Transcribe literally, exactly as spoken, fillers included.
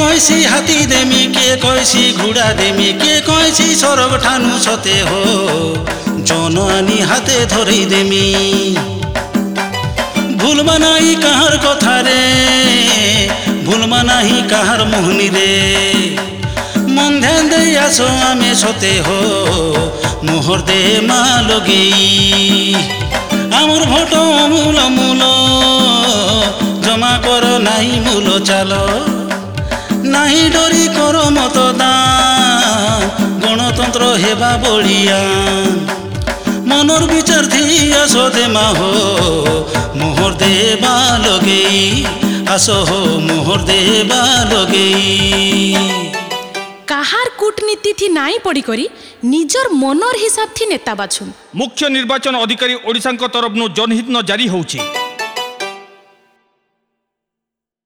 কইছি হাতি দেমি কে কইছি ঘোড়া দেমি কে কইছি সরগ ঠানু সতে হো জন আনি হাতে ধরেই দেমি ভুলবা নাই কাহার কথা রে ভুলবা নাহি কাহার মোহনি রে মন ধ্যান দেই আসো আমি সতে হো মোহর দে মা লগেই আমার ভোট মূল মূল জমা কর নাই মূল চালো নাহি ডরি কর মতদান গণতন্ত্র হেবা বড়িয়া মনর বিচার ধি আসো দে মা হো মোহর দেবা লগেই আসো হো মোহর দেবা লগেই কাহার কূটনীতি থি নাই পড়ি করি নিজর মনর হিসাব থি নেতা বাছুন। মুখ্য নির্বাচন अधिकारी ओडिशा तरफ जनहित न जारी होउछि।